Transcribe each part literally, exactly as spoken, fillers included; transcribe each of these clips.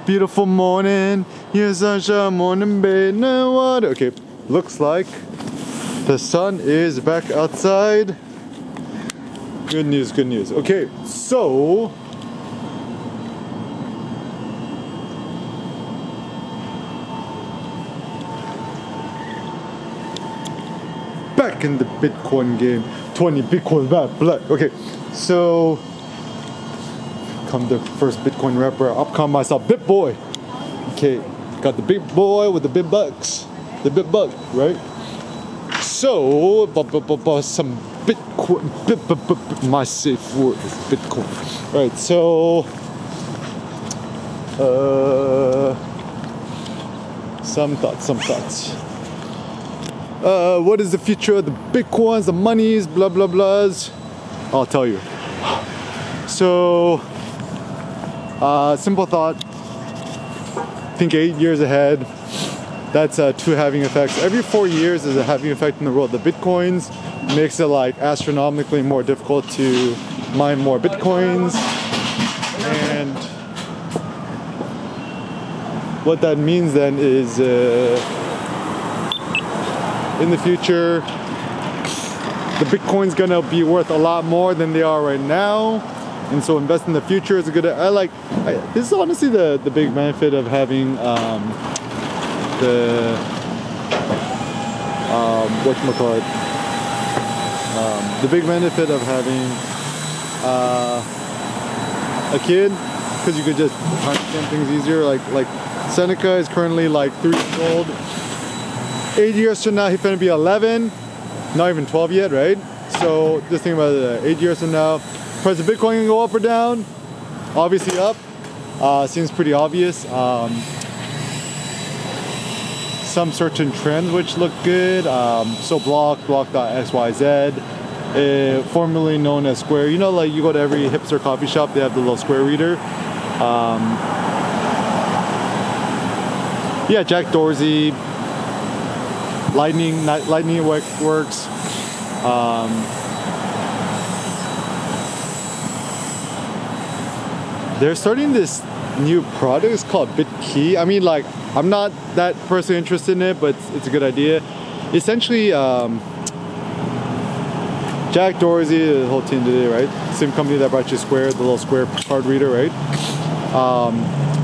beautiful morning. Here's sunshine, morning, babe, no water. Okay, looks like the sun is back outside. Good news, good news. Okay, so back in the Bitcoin game. twenty Bitcoin back black. Okay, so come the first Bitcoin rapper. I'll call myself Bit Boy. Okay, got the big boy with the big bucks, the big buck, right? So, bu- bu- bu- bu- some Bitcoin. Bit, bu- bu- bu- my safe word is Bitcoin. Right. So, uh, some thoughts. Some thoughts. Uh, what is the future of the Bitcoins, the monies, blah blah blahs? I'll tell you. So, uh, simple thought. Think eight years ahead. That's uh, two halving effects. Every four years is a halving effect in the world. The Bitcoins makes it like astronomically more difficult to mine more Bitcoins. And what that means then is uh, in the future, the Bitcoin's gonna be worth a lot more than they are right now. And so invest in the future is a good, I like, I, this is honestly the, the big benefit of having um, the, um, whatchamacallit, um, the big benefit of having uh, a kid, because you could just understand things easier. Like, like Seneca is currently like three years old. Eight years from now, he's gonna be eleven, not even twelve yet, right? So just think about it, eight years from now, price of Bitcoin can go up or down. Obviously up, uh, seems pretty obvious. Um, some certain trends which look good. Um, so Block, Block.xyz, uh, formerly known as Square. You know, like you go to every hipster coffee shop, they have the little Square reader. Um, yeah, Jack Dorsey, Lightning, Lightning works. Um, they're starting this new product. It's called BitKey. I mean, like, I'm not that personally interested in it, but it's, it's a good idea. Essentially, um, Jack Dorsey, the whole team today, right? Same company that brought you Square, the little Square card reader, right? Um,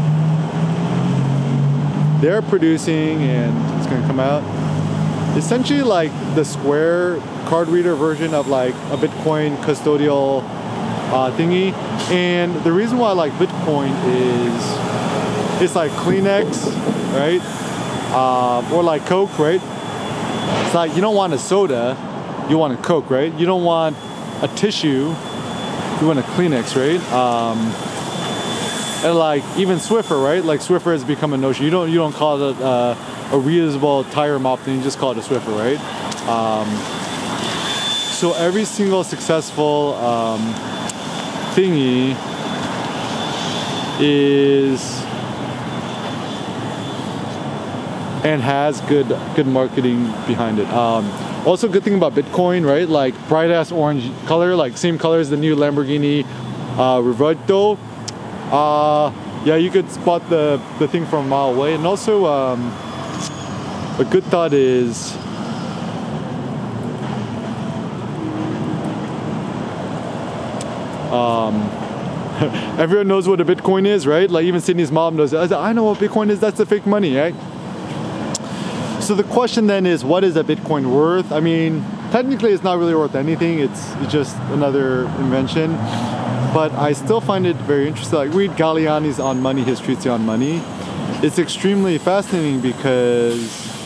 they're producing, and it's gonna come out, essentially like the Square card reader version of like a Bitcoin custodial uh, thingy. And the reason why I like Bitcoin is it's like Kleenex, right? Uh, or like Coke, right? It's like you don't want a soda, you want a Coke, right? You don't want a tissue, you want a Kleenex, right? Um, and like even Swiffer, right? Like Swiffer has become a notion. You don't you don't call it uh, a reusable tire mop thing, you just call it a Swiffer, right? Um, so every single successful um, thingy is and has good good marketing behind it. Um, also, good thing about Bitcoin, right? Like bright ass orange color, like same color as the new Lamborghini uh, Revuelto. Uh, yeah, you could spot the the thing from a mile away. And also, um, a good thought is um, everyone knows what a Bitcoin is, right? Like even Sydney's mom knows. I know what Bitcoin is. That's the fake money, right? So the question then is, what is a Bitcoin worth? I mean, technically it's not really worth anything. It's, it's just another invention. But I still find it very interesting. Like read Galliani's On Money, his treatise on money. It's extremely fascinating because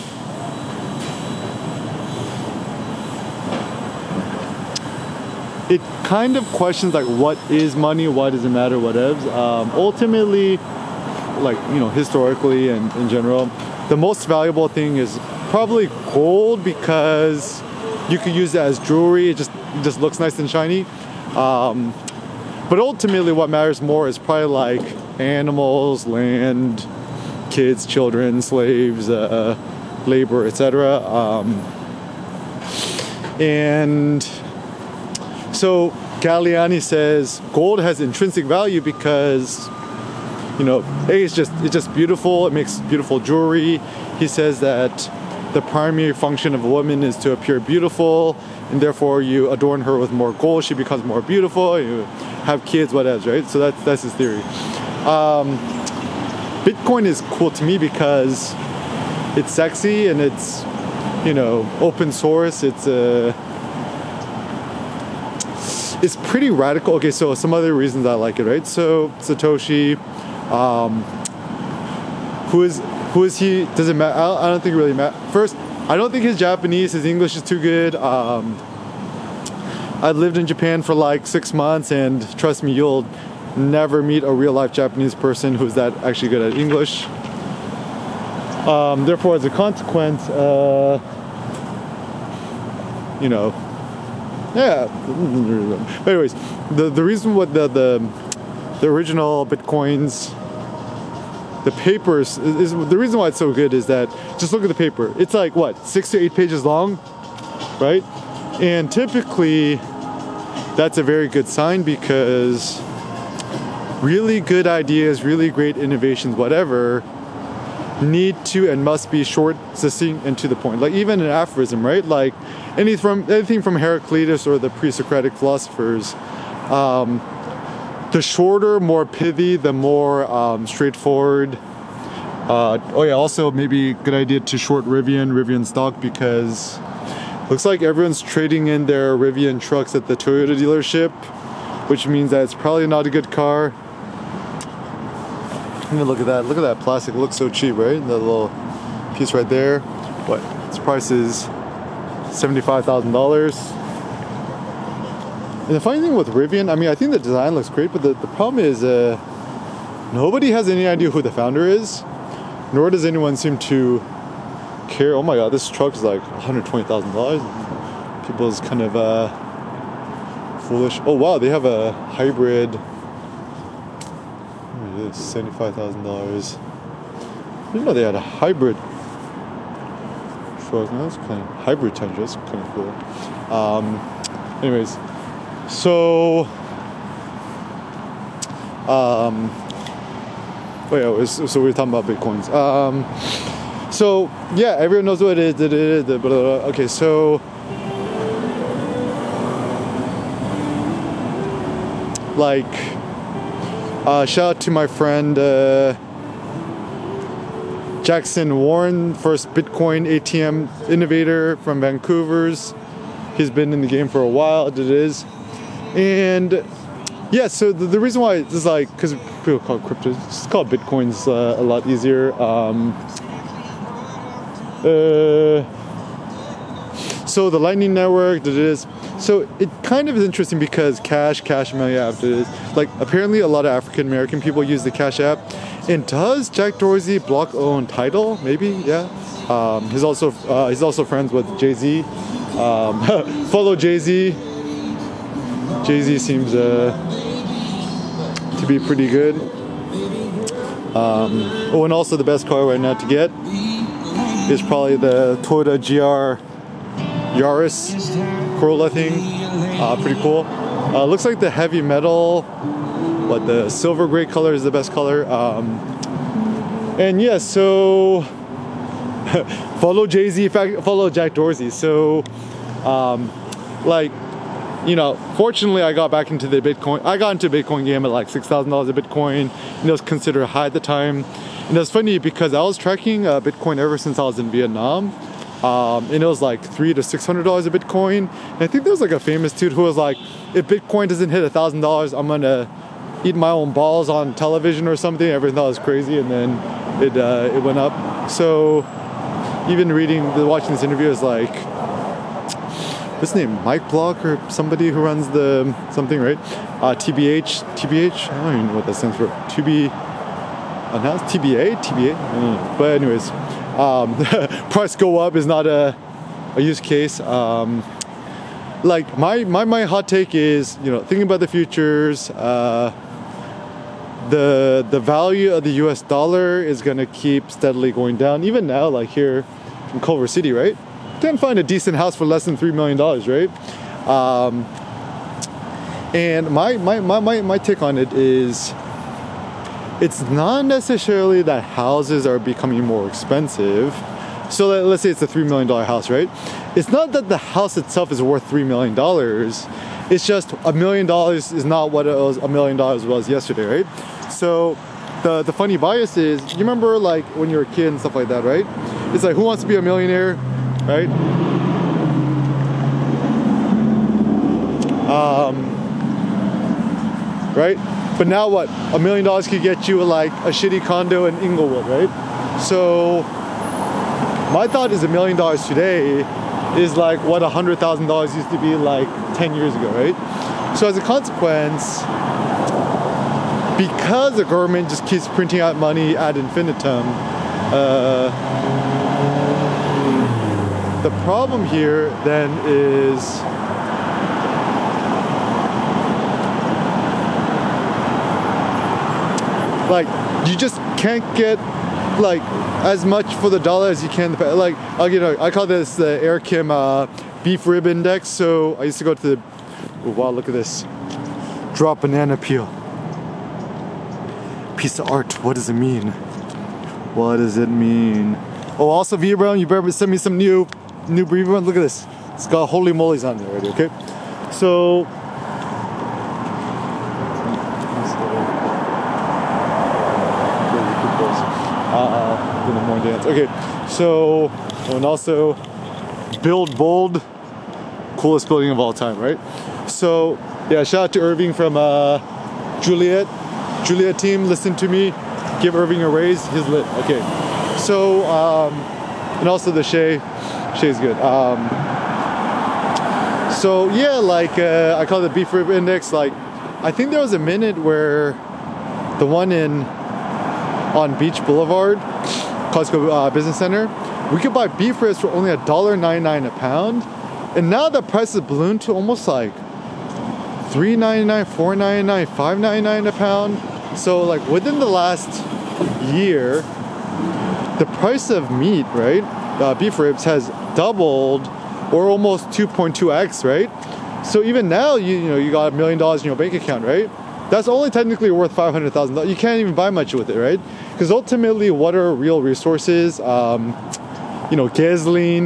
it kind of questions like what is money, why does it matter, whatevs. Um, ultimately, like, you know, historically and in general, the most valuable thing is probably gold because you could use it as jewelry. It just it just looks nice and shiny. Um, but ultimately, what matters more is probably like animals, land, kids, children, slaves, uh, labor, et cetera. Um, and so Galliani says gold has intrinsic value because you know, A, it's just it's just beautiful. It makes beautiful jewelry. He says that the primary function of a woman is to appear beautiful, and therefore you adorn her with more gold, she becomes more beautiful. You have kids, whatever, right? So that's that's his theory. Um, Bitcoin is cool to me because it's sexy and it's, you know, open source. It's a uh, it's pretty radical. Okay, so some other reasons I like it, right? So Satoshi, um, who is who is he? Does it matter? I don't think it really matters. First, I don't think his Japanese, his English is too good. Um, I lived in Japan for like six months, and trust me, you'll never meet a real life Japanese person who's that actually good at English. Um, therefore, as a consequence, uh, you know, yeah. But anyways, the the reason what the the the original Bitcoins, the papers is, is the reason why it's so good is that just look at the paper. It's like what, six to eight pages long, right? And typically, that's a very good sign because really good ideas, really great innovations, whatever, need to and must be short, succinct, and to the point. Like even an aphorism, right? Like any from anything from Heraclitus or the pre-Socratic philosophers, um, the shorter, more pithy, the more um, straightforward. Uh, oh yeah, also maybe good idea to short Rivian, Rivian stock, because looks like everyone's trading in their Rivian trucks at the Toyota dealership, which means that it's probably not a good car. I mean, look at that. Look at that plastic. It looks so cheap, right? The little piece right there. What? Its price is seventy-five thousand dollars. And the funny thing with Rivian, I mean, I think the design looks great, but the, the problem is uh, nobody has any idea who the founder is, nor does anyone seem to care. Oh my god, this truck is like one hundred twenty thousand dollars. People's kind of uh, foolish. Oh wow, they have a hybrid. seventy-five thousand dollars. I didn't know they had a hybrid truck. That's kind of hybrid Tundra. That's kind of cool. Um, anyways, so um, oh yeah, was, so we were talking about Bitcoins. Um, so yeah, everyone knows what it is. It is blah, blah, blah. Okay, so like. Uh, shout out to my friend uh, Jackson Warren, first Bitcoin A T M innovator from Vancouver's. He's been in the game for a while, it is. And yeah, so the, the reason why it's like, because people call it crypto, it's called Bitcoins uh, a lot easier. Um, uh, so the Lightning Network, it is. So it kind of is interesting because Cash, Cash Money app is like apparently a lot of African American people use the Cash app. And does Jack Dorsey block own Tidal? Maybe, yeah. Um, he's also uh, he's also friends with Jay-Z. Um, follow Jay-Z. Jay-Z seems uh, to be pretty good. Um, oh, and also the best car right now to get is probably the Toyota G R Yaris Corolla thing. Uh, pretty cool. Uh, looks like the heavy metal, what, the silver gray color is the best color. Um, and yeah, so follow Jay-Z, in fact, follow Jack Dorsey. So, um, like, you know, fortunately I got back into the Bitcoin. I got into the Bitcoin game at like six thousand dollars a Bitcoin. And it was considered high at the time. And it was funny because I was tracking uh, Bitcoin ever since I was in Vietnam. Um, and it was like three to six hundred dollars a Bitcoin. And I think there was like a famous dude who was like, if Bitcoin doesn't hit a thousand dollars, I'm gonna eat my own balls on television or something. Everyone thought it was crazy, and then it uh, it went up. So even reading, watching this interview is like, what's his name, Mike Block or somebody who runs the something, right? Uh, T B H, T B H. I don't even know what that stands for. To be announced, T B A, T B A. I don't know. But anyways. Um, price go up is not a, a use case. Um, like my, my, my hot take is, you know, thinking about the futures, uh, the, the value of the U S dollar is going to keep steadily going down. Even now, like here in Culver City, right? You can find a decent house for less than three million dollars, right? Um, and my, my, my, my, my take on it is, it's not necessarily that houses are becoming more expensive. So let, let's say it's a three million dollar house, right? It's not that the house itself is worth three million dollars. It's just a million dollars is not what it was a million dollars was yesterday, right? So the, the funny bias is, you remember like when you were a kid and stuff like that, right? It's like, who wants to be a millionaire, right? Um, right? But now what? A million dollars could get you like a shitty condo in Inglewood, right? So my thought is a million dollars today is like what a hundred thousand dollars used to be like ten years ago, right? So as a consequence, because the government just keeps printing out money ad infinitum, uh, the problem here then is like you just can't get like as much for the dollar as you can. Like I'll you know I call this the Air Kim uh, beef rib index. So I used to go to the oh, wow, look at this drop banana peel piece of art. What does it mean? What does it mean? Oh, also V Brown, you better send me some new new V Brown. Look at this. It's got holy moly's on there already. Okay, so. Uh, in the morning dance. Okay, so and also build bold, coolest building of all time, right? So yeah, shout out to Irving from uh, Juliet, Juliet team. Listen to me, give Irving a raise. He's lit. Okay, so um, and also the Shay, Shay's good. Um, so yeah, like uh, I call it the beef rib index. Like I think there was a minute where the one in on Beach Boulevard, Costco uh, Business Center, we could buy beef ribs for only a dollar ninety-nine a pound, and now the price has ballooned to almost like three ninety-nine, four ninety-nine, five ninety-nine a pound. So like within the last year, the price of meat, right, uh, beef ribs has doubled, or almost two point two x, right? So even now, you you know you got a million dollars in your bank account, right? That's only technically worth five hundred thousand dollars. You can't even buy much with it, right? Because ultimately, what are real resources? Um, you know, gasoline,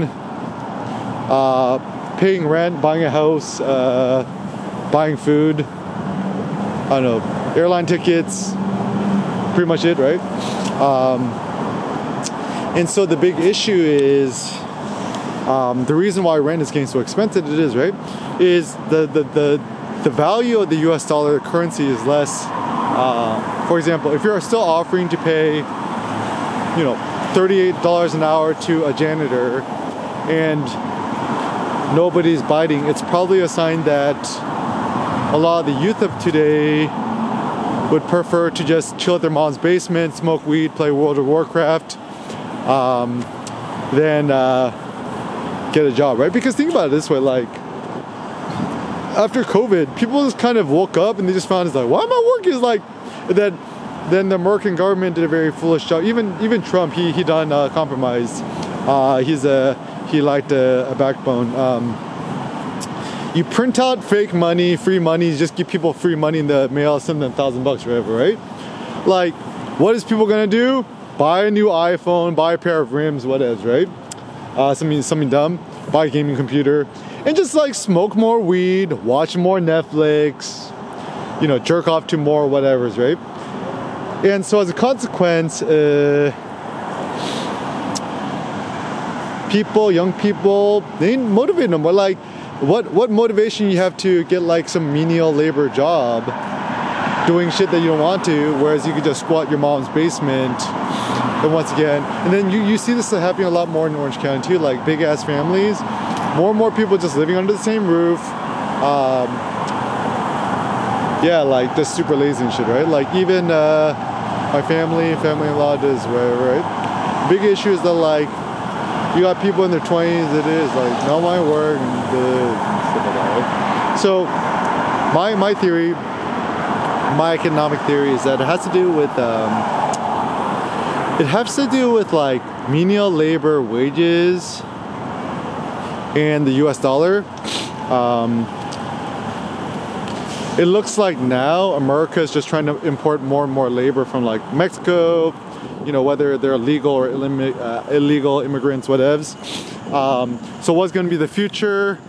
uh, paying rent, buying a house, uh, buying food, I don't know, airline tickets, pretty much it, right? Um, and so the big issue is, um, the reason why rent is getting so expensive, it is, right? Is the, the, the, the value of the U S dollar currency is less. Uh, for example, if you're still offering to pay, you know, thirty-eight dollars an hour to a janitor and nobody's biting, it's probably a sign that a lot of the youth of today would prefer to just chill at their mom's basement, smoke weed, play World of Warcraft, um, than uh, get a job, right? Because think about it this way, like, after COVID, people just kind of woke up and they just found it's like, why am I working? It's like, and then, then the American government did a very foolish job. Even even Trump, he he done uh, compromise. Uh, he's a he liked a, a backbone. Um, you print out fake money, free money, just give people free money in the mail, send them a thousand bucks, whatever, right? Like, what is people gonna do? Buy a new iPhone, buy a pair of rims, what is, right? Uh, something something dumb. Buy a gaming computer. And just like smoke more weed, watch more Netflix, you know, jerk off to more whatevers, right? And so as a consequence, uh, people, young people, they ain't motivated no more. Like, what what motivation you have to get like some menial labor job doing shit that you don't want to, whereas you could just squat your mom's basement. And once again, and then you, you see this happening a lot more in Orange County too, like big ass families. More and more people just living under the same roof. Um, yeah, like just super lazy and shit, right? Like even uh, my family, family-in-law does whatever, right? Big issue is that like you got people in their twenties that is like no my work and uh, stuff like that, right? So my my theory, my economic theory is that it has to do with um, it has to do with like menial labor wages and the U S dollar. Um, it looks like now America is just trying to import more and more labor from like Mexico, you know, whether they're legal or illim- uh, illegal immigrants, whatevs. Um, so what's going to be the future?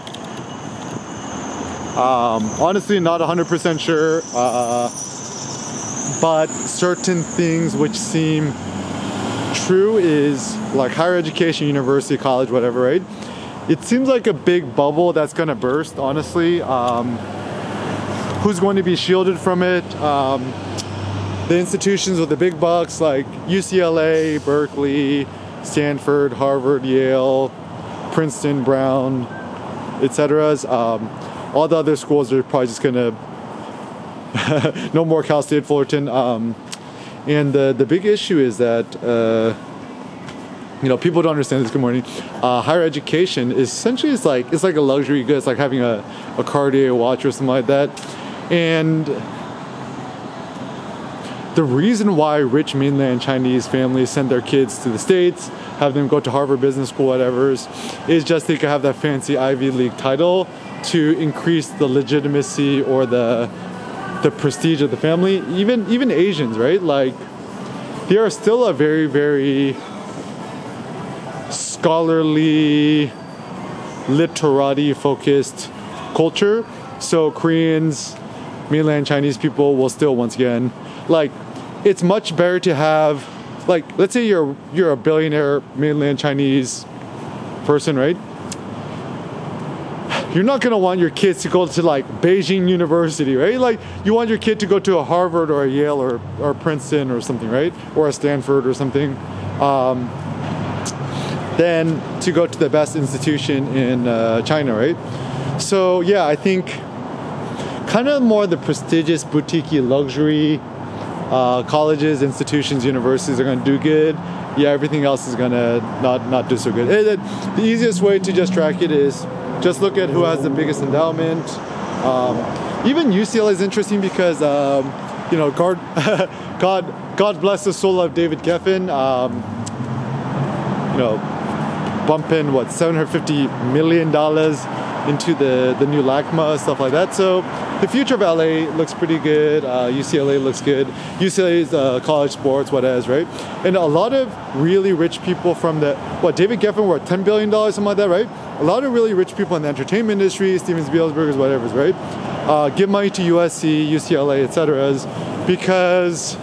Um, honestly, not one hundred percent sure, uh, but certain things which seem true is like higher education, university, college, whatever, right? It seems like a big bubble that's going to burst, honestly. Um, who's going to be shielded from it? Um, the institutions with the big bucks like U C L A, Berkeley, Stanford, Harvard, Yale, Princeton, Brown, et cetera. Um, all the other schools are probably just going to no more Cal State Fullerton. Um, and the, the big issue is that uh, you know, people don't understand this. Good morning. Uh, higher education is essentially it's like it's like a luxury good. It's like having a, a Cartier watch or something like that. And the reason why rich mainland Chinese families send their kids to the States, have them go to Harvard Business School, whatever, is just they can have that fancy Ivy League title to increase the legitimacy or the the prestige of the family. Even even Asians, right? Like they are still a very very scholarly, literati focused culture. So Koreans, mainland Chinese people will still once again, like it's much better to have, like let's say you're you're a billionaire mainland Chinese person, right? You're not gonna want your kids to go to like Beijing University, right? Like you want your kid to go to a Harvard or a Yale or, or Princeton or something, right? Or a Stanford or something. Um, Then to go to the best institution in uh, China, right? So yeah, I think kind of more the prestigious boutique luxury uh, colleges, institutions, universities are going to do good. Yeah, everything else is going to not not do so good. It, it, the easiest way to just track it is just look at who has the biggest endowment. Um, even U C L A is interesting because um, you know, God, God, God bless the soul of David Geffen. Um, you know. Bumping what seven hundred fifty million dollars into the the new LACMA, stuff like that. So the future of L A looks pretty good. uh, U C L A looks good. U C L A's uh, college sports, what else, right? And a lot of really rich people from the what David Geffen were ten billion dollars, something like that, right? A lot of really rich people in the entertainment industry, Steven Spielberg's, whatever's, right? Uh, give money to U S C, U C L A, et cetera, because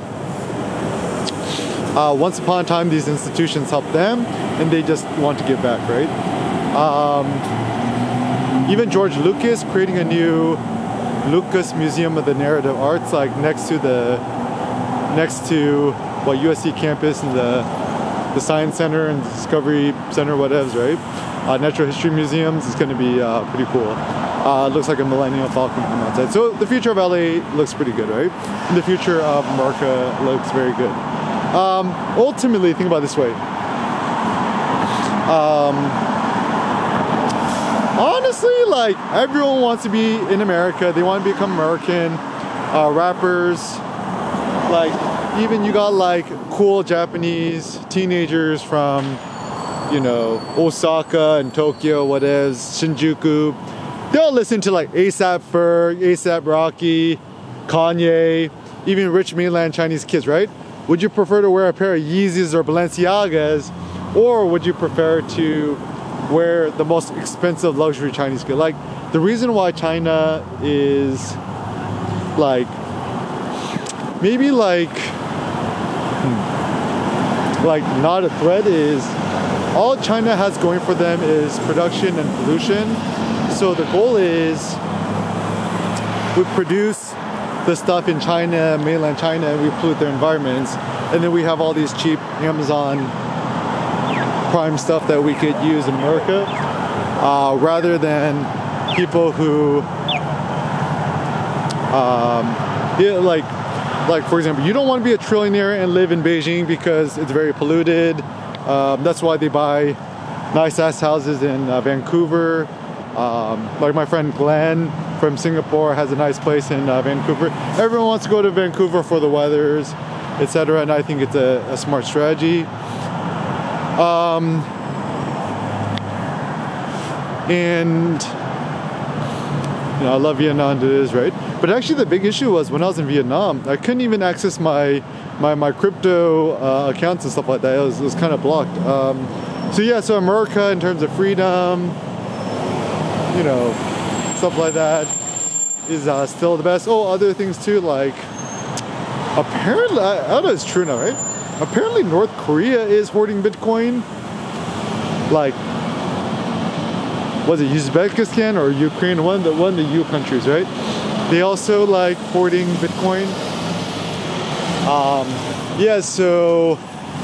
Uh, once upon a time, these institutions helped them, and they just want to give back, right? Um, even George Lucas creating a new Lucas Museum of the Narrative Arts, like next to the next to what U S C campus and the the Science Center and Discovery Center, whatever, right? Uh, Natural History Museums is going to be uh, pretty cool. Uh, it looks like a Millennium Falcon from outside. So the future of L A looks pretty good, right? And the future of America looks very good. Um, ultimately, think about it this way. Um, honestly, like everyone wants to be in America. They want to become American. Uh, rappers, like even you got like cool Japanese teenagers from, you know, Osaka and Tokyo, what is Shinjuku. They all listen to like A$AP Ferg, A$AP Rocky, Kanye, even rich mainland Chinese kids, right? Would you prefer to wear a pair of Yeezys or Balenciagas, or would you prefer to wear the most expensive luxury Chinese good? Like, the reason why China is like, maybe like, hmm, like not a threat is, all China has going for them is production and pollution. So the goal is, we produce the stuff in China, mainland China, and we pollute their environments, and then we have all these cheap Amazon Prime stuff that we could use in America, uh, rather than people who, um, yeah, like, like for example, you don't want to be a trillionaire and live in Beijing because it's very polluted. Um, that's why they buy nice ass houses in uh, Vancouver. Um, like my friend Glenn from Singapore has a nice place in uh, Vancouver. Everyone wants to go to Vancouver for the weathers, et cetera. And I think it's a, a smart strategy. Um, and you know, I love Vietnam, it is, right? But actually the big issue was when I was in Vietnam, I couldn't even access my my, my crypto uh, accounts and stuff like that. It was, it was kind of blocked. Um, so yeah, so America in terms of freedom, you know, stuff like that is uh, still the best. Oh, other things too, like apparently, I, I don't know if it's true now, right? Apparently North Korea is hoarding Bitcoin. Like, was it Uzbekistan or Ukraine? One of the, one of the U countries, right? They also like hoarding Bitcoin. Um, yeah, so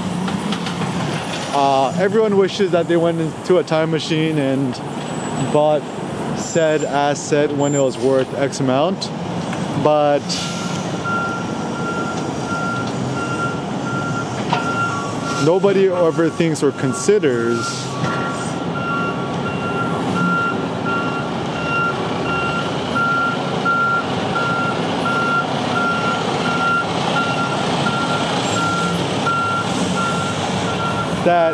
uh, everyone wishes that they went into a time machine and bought said asset when it was worth X amount, but nobody ever thinks or considers that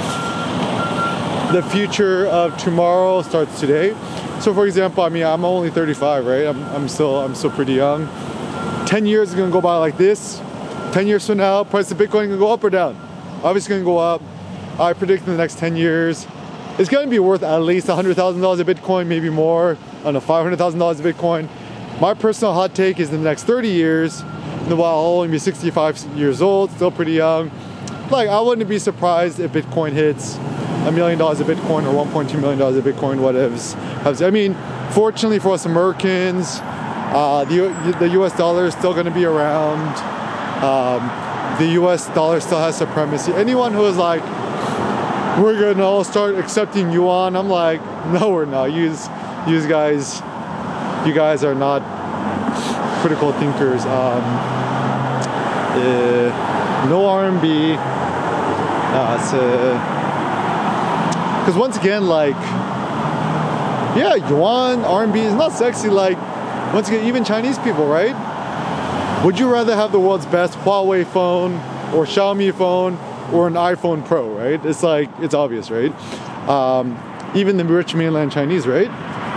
the future of tomorrow starts today. So for example, I mean, I'm only thirty-five, right? I'm, I'm still I'm still pretty young. ten years is gonna go by like this. ten years from now, price of Bitcoin gonna go up or down? Obviously gonna go up. I predict in the next ten years, it's gonna be worth at least one hundred thousand dollars a Bitcoin, maybe more. I don't know, five hundred thousand dollars a Bitcoin. My personal hot take is in the next thirty years, while I'll only be sixty-five years old, still pretty young. Like, I wouldn't be surprised if Bitcoin hits a million dollars a Bitcoin or one point two million dollars a Bitcoin, whatever. I mean, fortunately for us Americans, uh, the, the U S dollar is still gonna be around. Um, the U S dollar still has supremacy. Anyone who is like, we're gonna all start accepting yuan, I'm like, no, we're not. You, you guys, you guys are not critical thinkers. Um, uh, no R M B. Uh, it's, because uh, once again, like, yeah, yuan, R M B is not sexy. Like, once again, even Chinese people, right? Would you rather have the world's best Huawei phone or Xiaomi phone or an iPhone Pro, right? It's like, it's obvious, right? Um, even the rich mainland Chinese, right?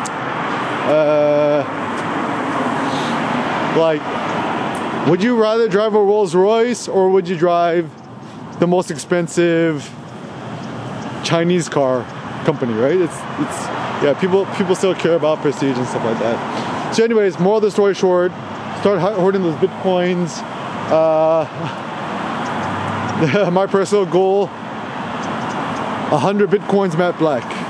Uh, like, would you rather drive a Rolls Royce or would you drive the most expensive Chinese car company, right? It's, it's, yeah, people, people still care about prestige and stuff like that. So anyways, moral of the story short, start hoarding those Bitcoins. Uh, my personal goal, one hundred Bitcoins matte black.